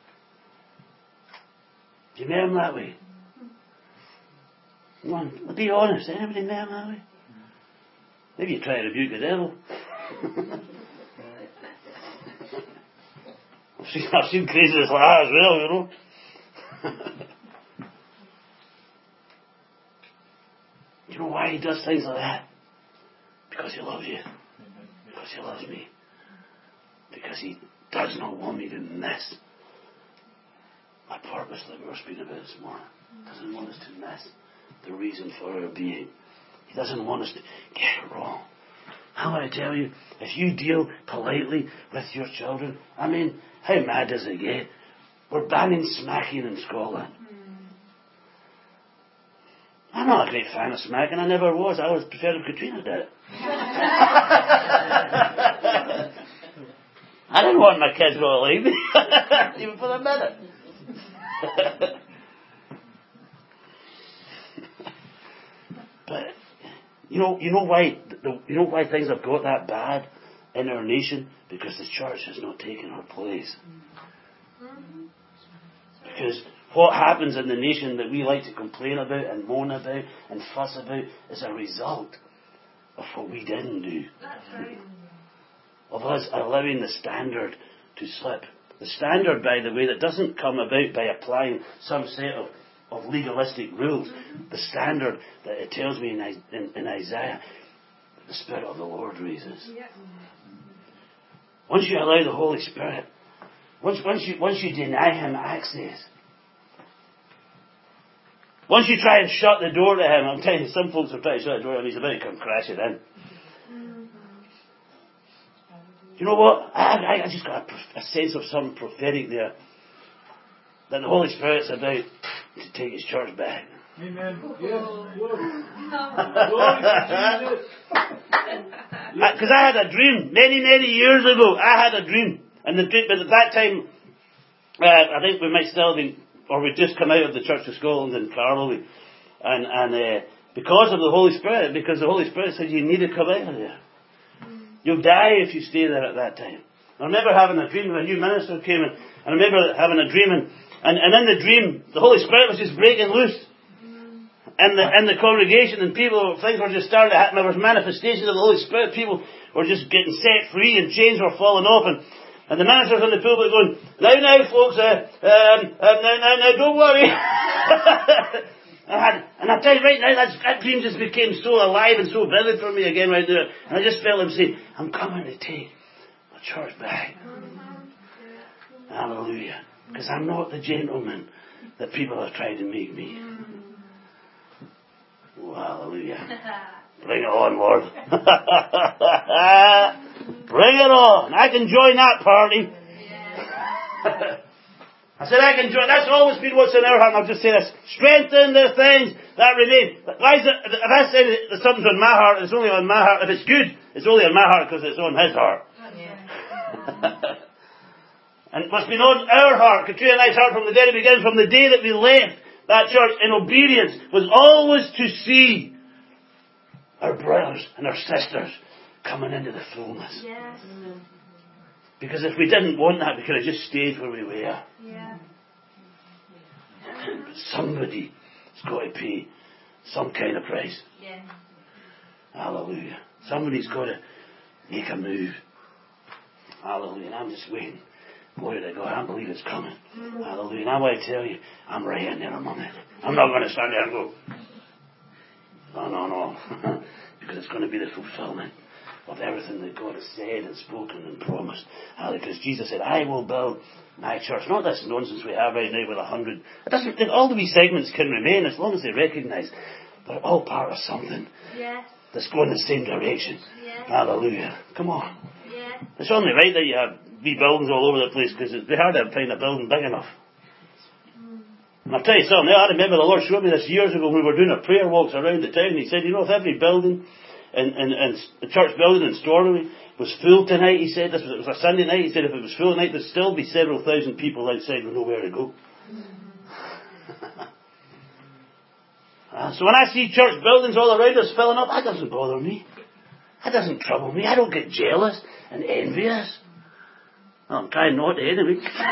Do you met Him that way? Come on, be honest. Anybody met Him that way? Maybe you try to rebuke the devil. I've seen craziness like that as well, Do you know why He does things like that? Because He loves you. Because He loves me. Because He does not want me to miss my purpose that we were speaking about this morning. He doesn't want us to miss the reason for our being. He doesn't want us to get it wrong. I want to tell you, if you deal politely with your children, how mad does it get? We're banning smacking in Scotland. I'm not a great fan of smacking. I never was. I always preferred if Katrina did it. I didn't want my kids to leave me, even for a minute. But you know why things have got that bad in our nation? Because the church has not taken her place. Because what happens in the nation that we like to complain about and moan about and fuss about is a result of what we didn't do. That's right. Of us allowing the standard to slip. The standard, by the way, that doesn't come about by applying some set of legalistic rules. The standard that it tells me in Isaiah, the Spirit of the Lord raises. Yeah. Once you allow the Holy Spirit, once you deny Him access, once you try and shut the door to Him, I'm telling you, some folks are trying to shut the door to Him, He's about to come crashing in. You know what? I just got a sense of something prophetic there. That the Holy Spirit's about to take His church back. Amen. Yes. Because I had a dream many years ago. I had a dream. And but at that time, I think we might still be, or we'd just come out of the Church of Scotland in Carlow, and because of the Holy Spirit, because the Holy Spirit said you need to come out of there. You'll die if you stay there at that time. I remember having a dream when a new minister came in, and I remember having a dream, and in the dream, the Holy Spirit was just breaking loose. In the congregation, and things were just starting to happen. There was manifestations of the Holy Spirit. People were just getting set free, and chains were falling off. And the minister's in the pulpit going, now, folks, now, don't worry. And I tell you right now, that dream just became so alive and so vivid for me again right there. And I just felt him say, I'm coming to take my church back. Hallelujah. Because I'm not the gentleman that people have tried to make me. Oh, hallelujah. Bring it on, Lord. Bring it on. I can join that party. I said I can join. That's always been what's in our heart. And I'll just say this. Strengthen the things that remain. Why is it, if I say that something's on my heart, it's only on my heart. If it's good, it's only on my heart because it's on His heart. And what's been on our heart, Katrina and I's heart from the very beginning, from the day that we left that church in obedience, was always to see our brothers and our sisters coming into the fullness. Yes. Because if we didn't want that, we could have just stayed where we were. Yeah. But somebody's got to pay some kind of price. Yeah. Hallelujah. Somebody's got to make a move. Hallelujah. And I'm just waiting. Glory to God. I believe it's coming. Hallelujah. And I want to tell you, I'm right in there among it. I'm not going to stand there and go, no. Because it's going to be the fulfillment of everything that God has said and spoken and promised. Because Jesus said, I will build my church. Not this nonsense we have right now with 100. It doesn't, all the wee segments can remain as long as they recognise they're all part of something that's going in the same direction. Hallelujah. Come on. It's only right that you have wee buildings all over the place, because it's hard to find a building big enough. And I'll tell you something, I remember the Lord showed me this years ago when we were doing our prayer walks around the town. He said, you know, if every building and the church building in Stornoway was full tonight, he said, it was a Sunday night, he said if it was full tonight there'd still be several thousand people outside with nowhere to go. So when I see church buildings all around us filling up, that doesn't bother me. That doesn't trouble me. I don't get jealous and envious. Well, I'm trying not to anyway.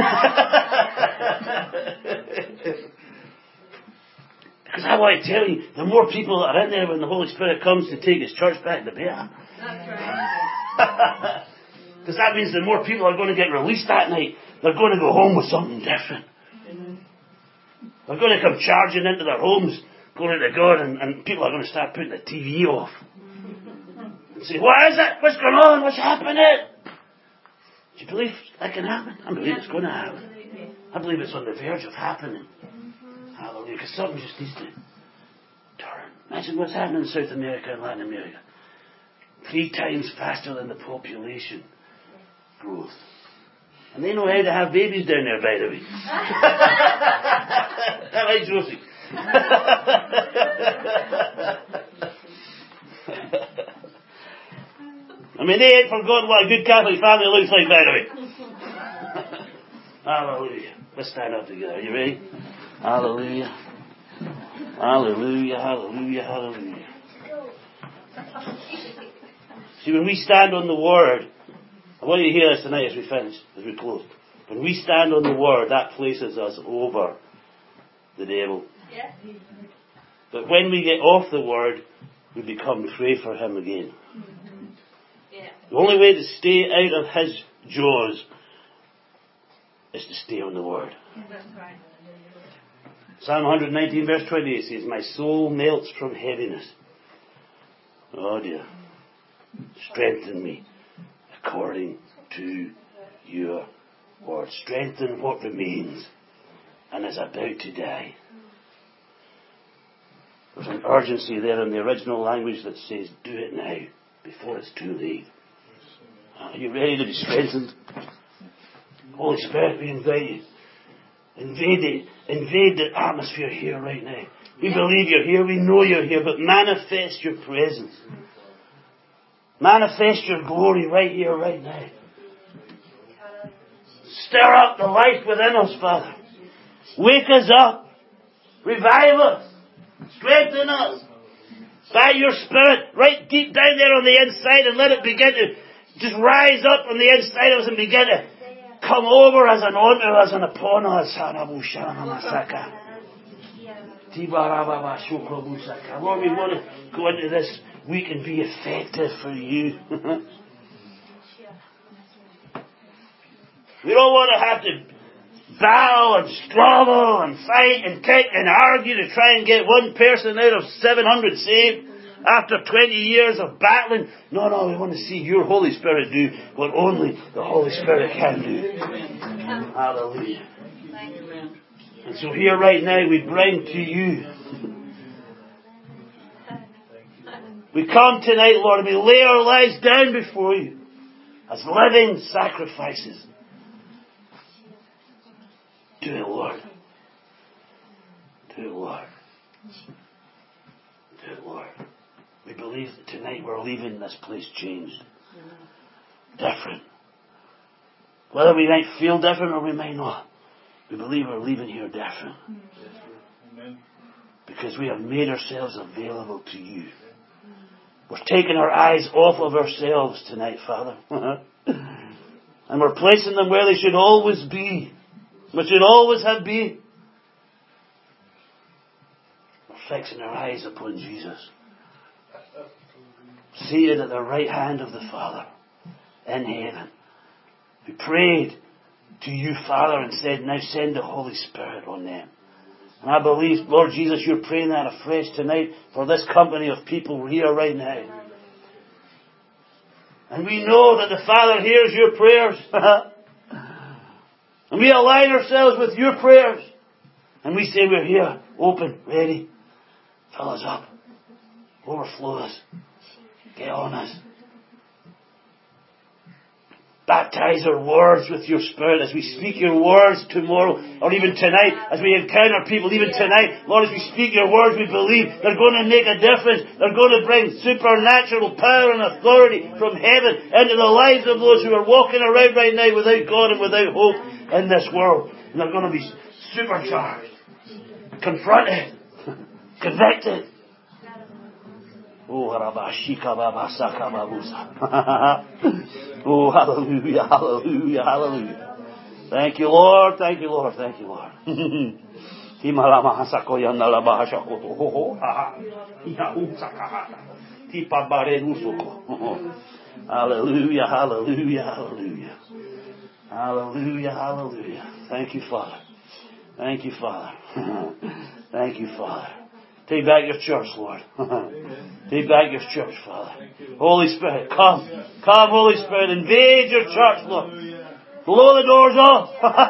Because I want to tell you, the more people that are in there when the Holy Spirit comes to take His church back, the better. That's right. Because that means the more people are going to get released that night, they're going to go home with something different. They're going to come charging into their homes, glory to God, and people are going to start putting the TV off. And say, what is it? What's going on? What's happening? Do you believe that can happen? I believe it's going to happen. I believe it's on the verge of happening. Hallelujah. Because something just needs to turn. Imagine what's happening in South America and Latin America. 3 times faster than the population growth. And they know how to have babies down there, by the way. That right, Josie? I mean, they ain't forgotten what a good Catholic family looks like, by the way. Hallelujah. Let's stand up together. Are you ready? Hallelujah. Hallelujah, hallelujah, hallelujah. See, when we stand on the Word, I want you to hear this tonight as we finish, as we close. When we stand on the Word, that places us over the devil. Yeah. But when we get off the Word, we become prey for him again. Yeah. The only way to stay out of his jaws is to stay on the Word. That's right. Psalm 119 verse 28 says, my soul melts from heaviness. Oh dear. Strengthen me according to your word. Strengthen what remains and is about to die. There's an urgency there in the original language that says, do it now, before it's too late. Are you ready to be strengthened? Holy Spirit, we invite you. Invade the atmosphere here right now. We believe you're here, we know you're here, but manifest your presence. Manifest your glory right here, right now. Stir up the life within us, Father. Wake us up. Revive us. Strengthen us. By your Spirit, right deep down there on the inside, and let it begin to just rise up on the inside of us and begin to come over as an onto us and upon us. Lord, we want to go into this week and be effective for you. We don't want to have to battle and struggle and fight and kick and argue to try and get one person out of 700 saved after 20 years of battling. No, we want to see your Holy Spirit do what only the Holy Spirit can do. Hallelujah. And so here right now we bring to you. We come tonight, Lord, and we lay our lives down before you as living sacrifices. Do it, Lord. Do it, Lord. Do it, Lord. We believe that tonight we're leaving this place changed. Different. Whether we might feel different or we may not, we believe we're leaving here different. Because we have made ourselves available to you. We're taking our eyes off of ourselves tonight, Father. And we're placing them where they should always be. What should always have been. We're fixing our eyes upon Jesus. Seated at the right hand of the Father in heaven. We prayed to you, Father, and said, now send the Holy Spirit on them. And I believe, Lord Jesus, you're praying that afresh tonight for this company of people here right now. And we know that the Father hears your prayers. And we align ourselves with your prayers. And we say we're here, open, ready. Fill us up. Overflow us. Get on us. Baptize our words with your Spirit as we speak your words tomorrow or even tonight as we encounter people even tonight. Lord, as we speak your words, we believe they're going to make a difference. They're going to bring supernatural power and authority from heaven into the lives of those who are walking around right now without God and without hope in this world. And they're going to be supercharged, confronted, convicted. Oh, Rabashika Baba Saka Babusa. Oh, hallelujah, hallelujah, hallelujah. Thank you, Lord, thank you, Lord, thank you, Lord. Hallelujah, hallelujah, hallelujah. Hallelujah, hallelujah. Thank you, Father. Thank you, Father. Thank you, Father. Take back your church, Lord. Take back your church, Father. Holy Spirit, come. Come, Holy Spirit, invade your church, Lord. Blow the doors off.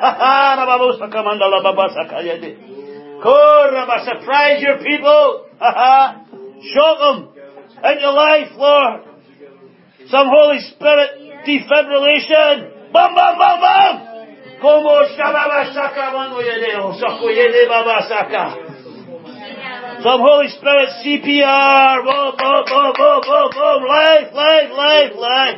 Surprise your people. Shock them into life, Lord. Some Holy Spirit defibrillation. Bum, bum, bum, bum. Como shababa saka mano yedeo. Sako yede baba saka. Some Holy Spirit CPR. Boom, boom, boom, boom, boom, boom. Life, life, life, life.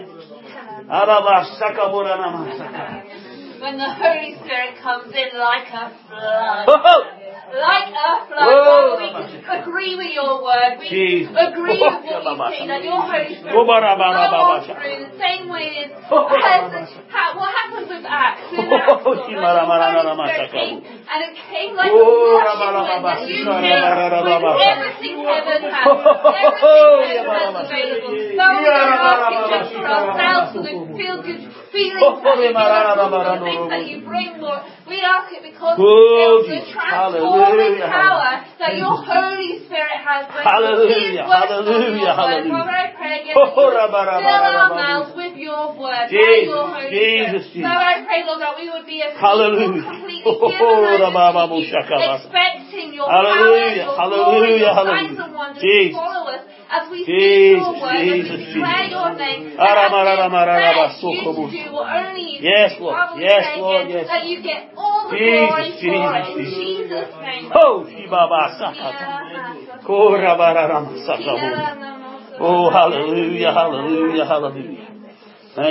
When the Holy Spirit comes in like a flood. Like a flood. Father, we agree with your word. We agree with what you say, that your Holy Spirit will go on through the same way as what happened with Acts. In Acts, Lord, the Holy Spirit came, and it came like a rushing wind that you did with everything heaven has. Everything heaven has available. Father, we are asking just for ourselves for the feel-good feelings that you give us, the things that you bring, Lord. We ask it because of the transforming power that your Holy Spirit has. Hallelujah, hallelujah, hallelujah. Father, I pray again that you would fill our mouths with your word, by your Holy Spirit. Father, I pray, Lord, that we would be a people completely given over to you, expecting your power, your glory, your signs and wonders to follow us as we speak your word, as we declare your name, and as we expect you to do what only you can. Yes, Lord. Father, we Yes, pray Lord. again Yes. that you get all the glory for it. In Jesus' name. Oh, Shibaba Sakata. Oh, hallelujah, hallelujah, hallelujah.